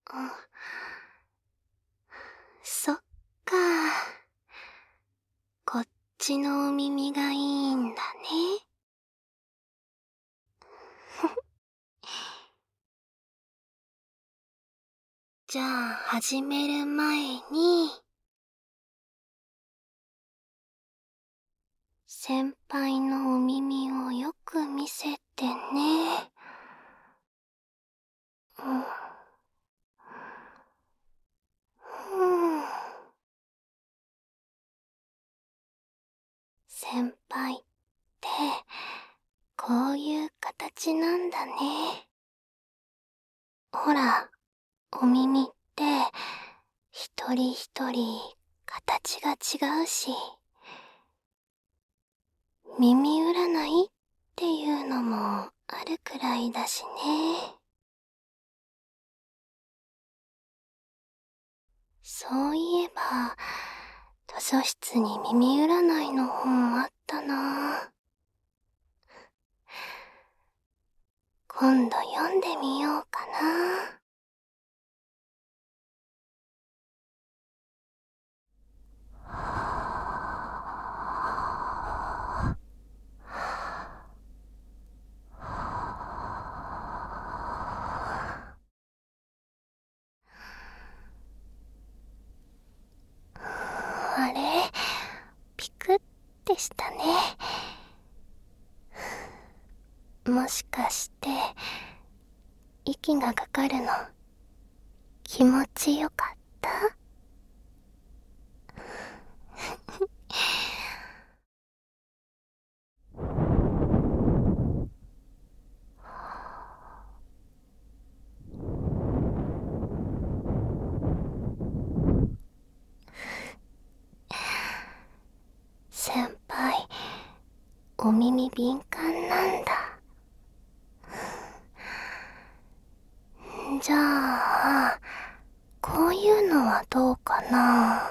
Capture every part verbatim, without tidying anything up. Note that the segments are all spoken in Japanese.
あ、そっか。こっちのお耳がいいんだね。じゃあ始める前に、先輩のお耳をよく見せてね。うん。うん。先輩ってこういう形なんだね。ほら、お耳って一人一人形が違うし、耳占いっていうのもあるくらいだしね。そういえば、図書室に耳占いの本あったな。今度読んでみようかな。あれ、ピクってしたね。もしかして息がかかるの気持ちよかった？先輩、お耳敏感なんだ。じゃあ、こういうのはどうかな。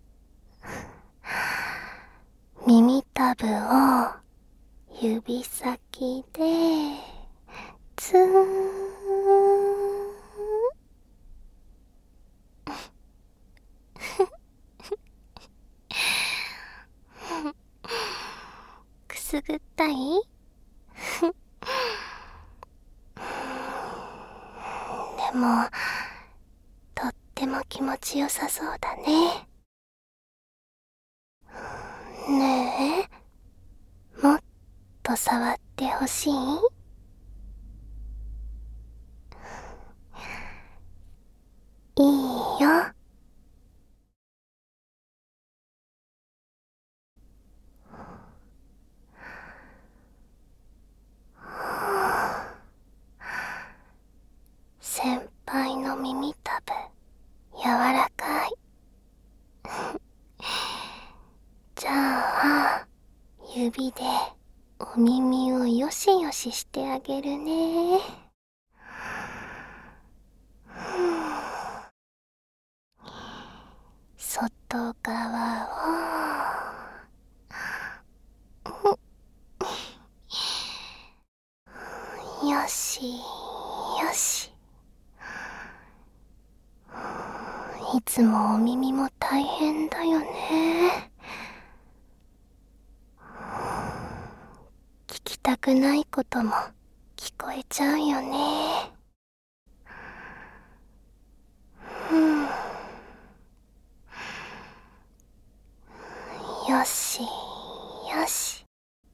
耳たぶを指先でツーン。くすぐったい？でも、とっても気持ちよさそうだね。ねえ、もっと触ってほしい？いいよ。先輩の耳たぶ、柔らかい。じゃあ、指でお耳をよしよししてあげるね。外側を、よしよし。いつもお耳も大変だよね。聞きたくないことも聞こえちゃうよね。うん。よしよし。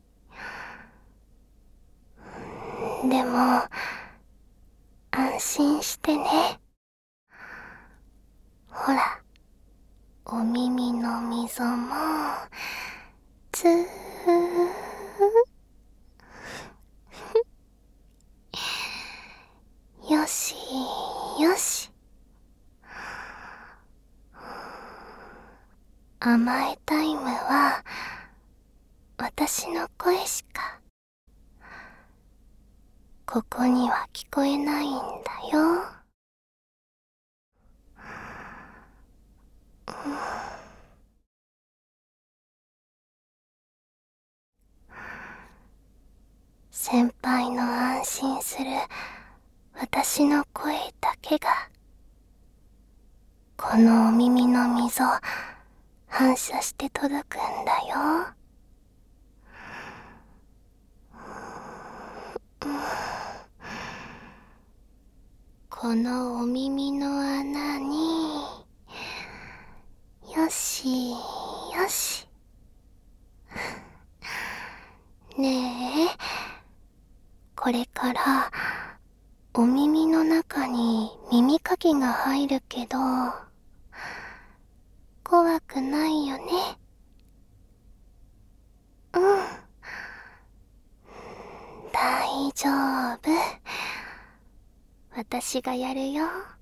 でも、安心してね。ほら、お耳の溝もずーよしよし。甘えタイムは私の声しかここには聞こえないんだよ。先輩の安心する私の声だけがこのお耳の溝反射して届くんだよ。このお耳の穴に、よしよし。ねえ、これからお耳の中に耳かきが入るけど、怖くないよね。うん、大丈夫。私がやるよ。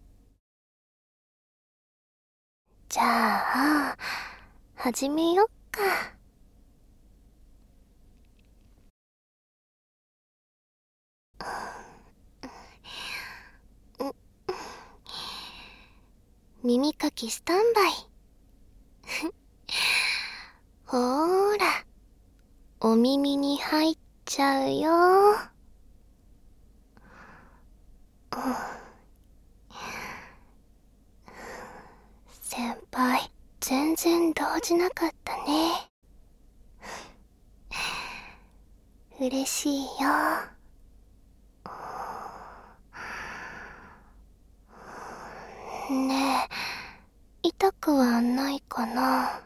じゃあ、始めよっか。耳かきスタンバイ。ほーら、お耳に入っちゃうよ。先輩、全然動じなかったね。嬉しいよ。ねえ、痛くはないかな。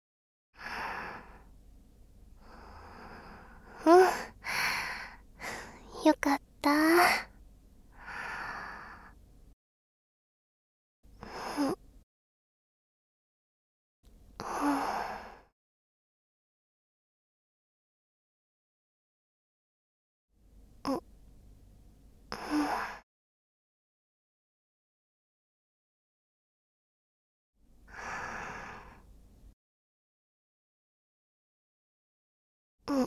うん、よかった。うん、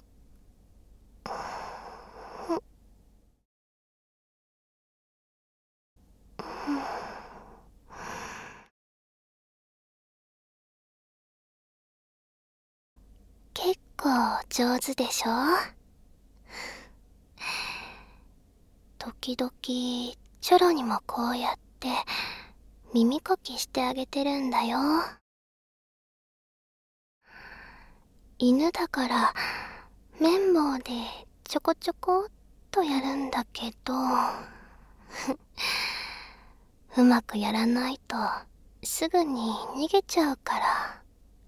結構上手でしょ。時々チョロにもこうやって耳かきしてあげてるんだよ。犬だから綿棒でちょこちょこっとやるんだけど、うまくやらないとすぐに逃げちゃうから。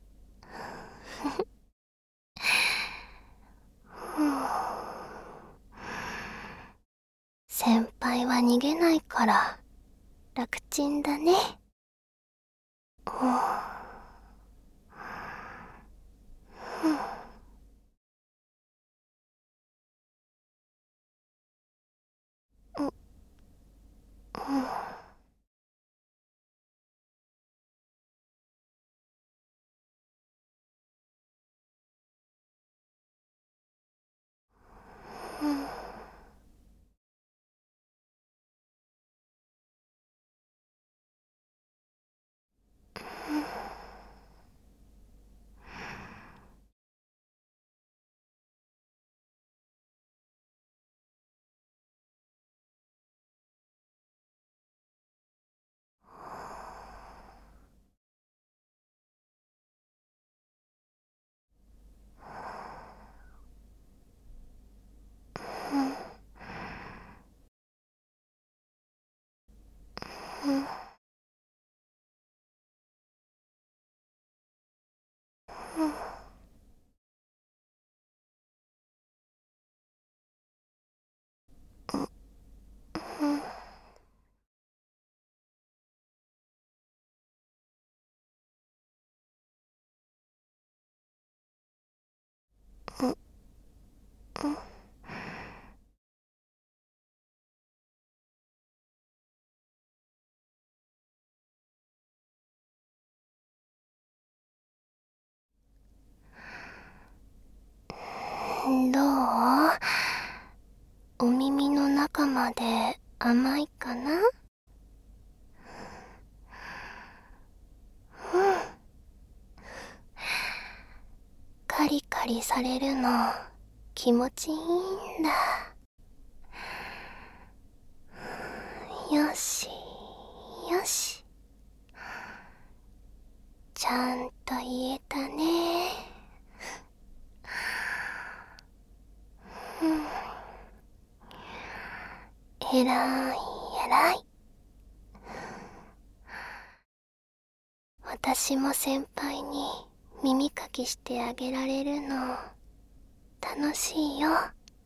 先輩は逃げないから楽ちんだね。どう？お耳の中まで甘いかな？カリカリされるの気持ちいいんだ。よしよし。 えらいえらい。私も先輩に耳かきしてあげられるの楽しいよ。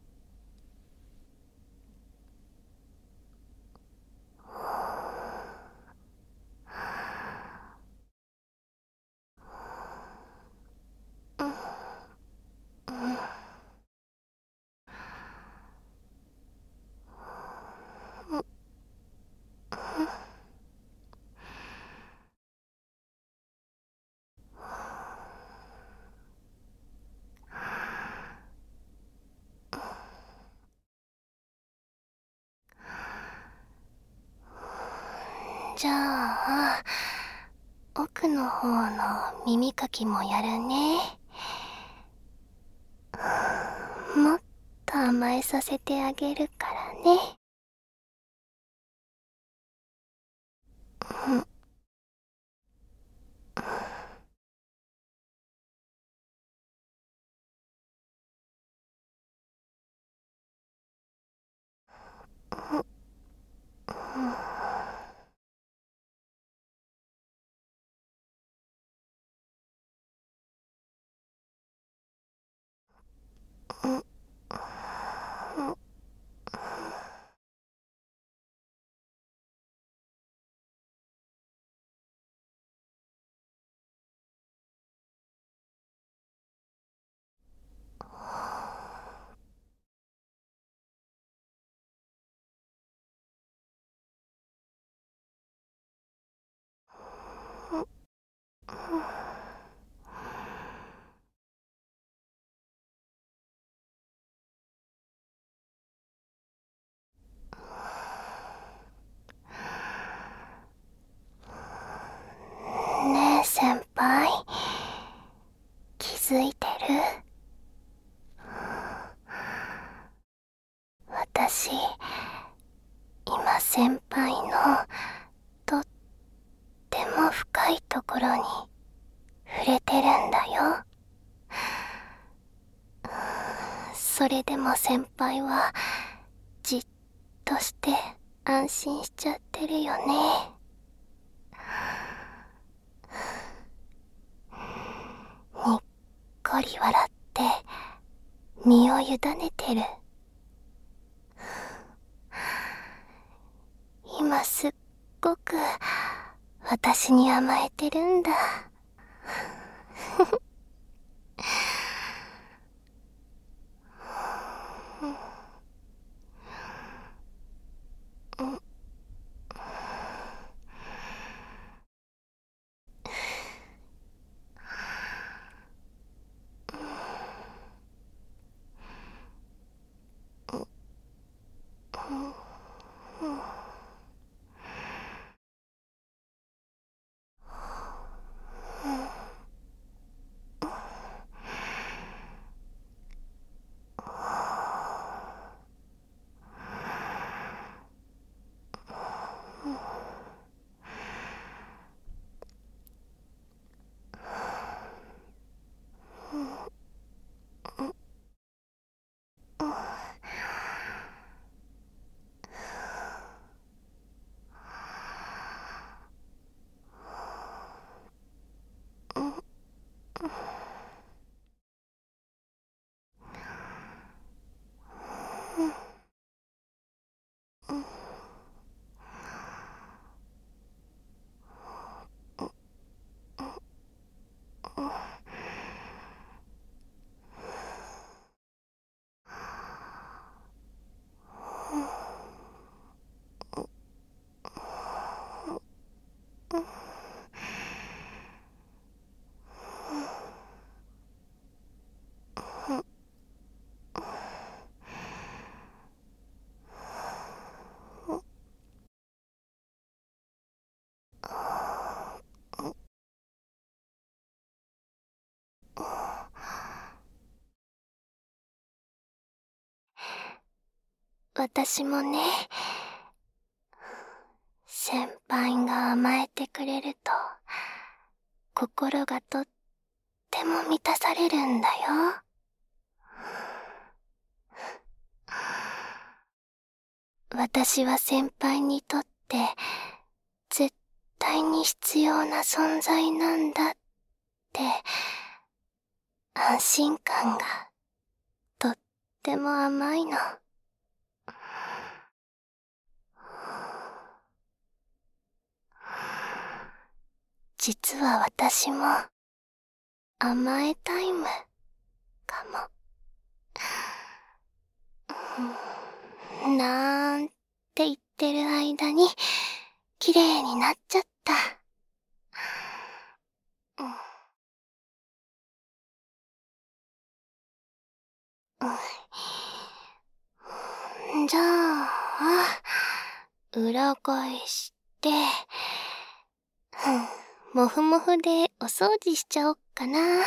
じゃあ奥の方の耳かきもやるね。もっと甘えさせてあげるからね。うんうんうんねえ先輩、気づいてる？私今先輩のとっても深いところに触れてるんだよ。それでも先輩はじっとして安心しちゃってるよね。にっこり笑って身を委ねてる。今すっごく私に甘えてるんだ。私もね、先輩が甘えてくれると心がとっても満たされるんだよ。 私は先輩にとって絶対に必要な存在なんだって安心感がとっても甘いの。実は私も甘えタイムかも。なんて言ってる間に綺麗になっちゃった。じゃあ、裏返して、もふもふでお掃除しちゃおっかな。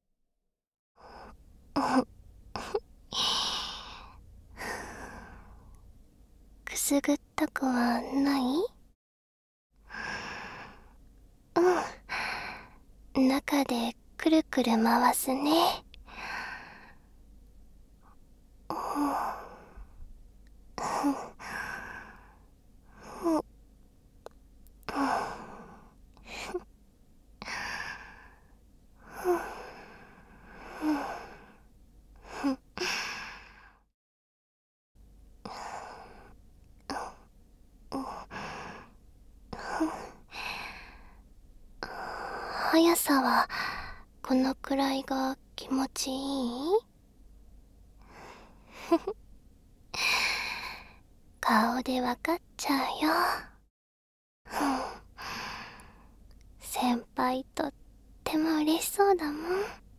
くすぐったくはない？うん。中でくるくる回すね。速さはこのくらいが気持ちいい？顔でわかっちゃうよ。先輩とっても嬉しそうだもん。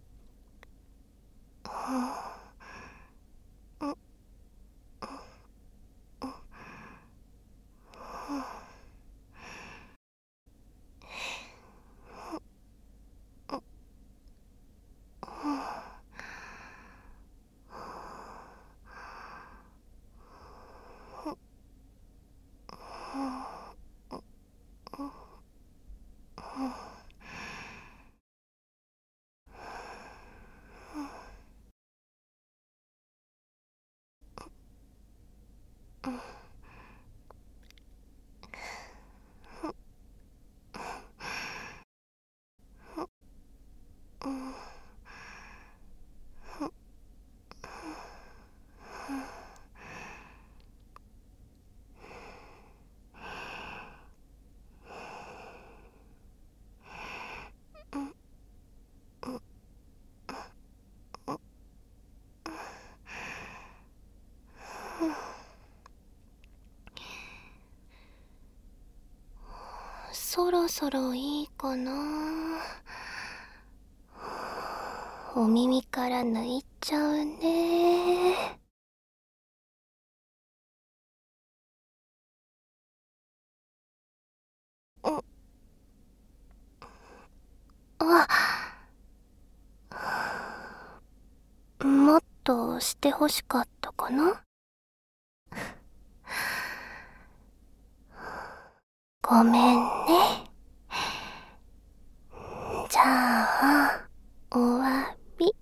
そろそろいいかな。お耳から抜いちゃうね。あ、もっとしてほしかったかな。ごめんね。じゃあ、お詫び。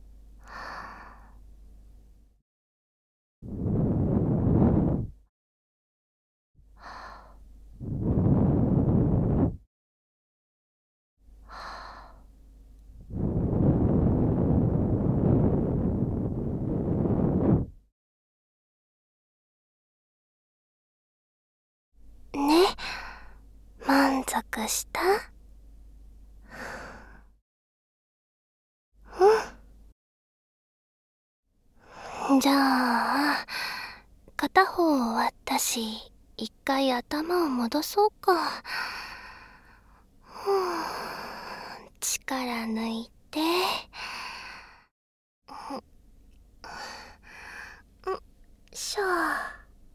ね、満足した？うん。じゃあ、片方終わったし、一回頭を戻そうか。ふぅ、力抜いて。んしょ。は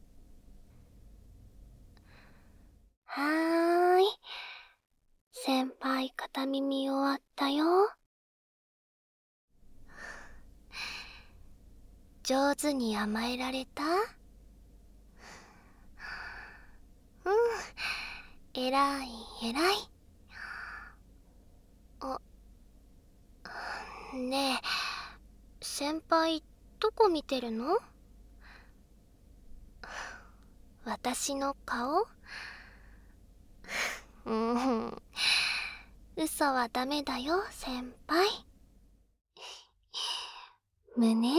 ーい。先輩片耳終わったよ。上手に甘えられた？うん。えらいえらい。あ、ねえ、先輩どこ見てるの？ 私の顔？うん、嘘はダメだよ、先輩。胸？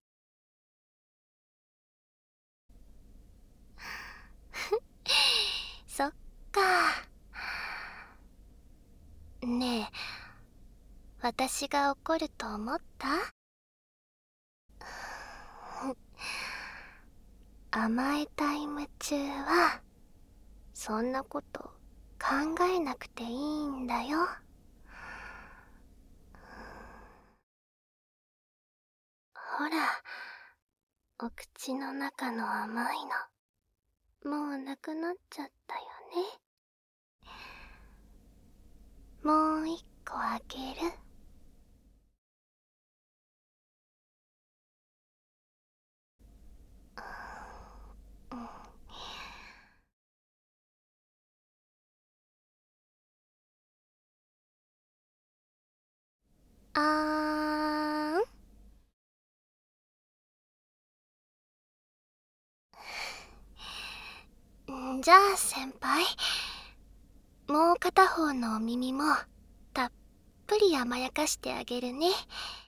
そっか。ねえ、私が怒ると思った？甘えタイム中はそんなこと考えなくていいんだよ。ほら、お口の中の甘いのもうなくなっちゃったよね。もう一個あげる。うん、あーん。じゃあ先輩、もう片方のお耳もたっぷり甘やかしてあげるね。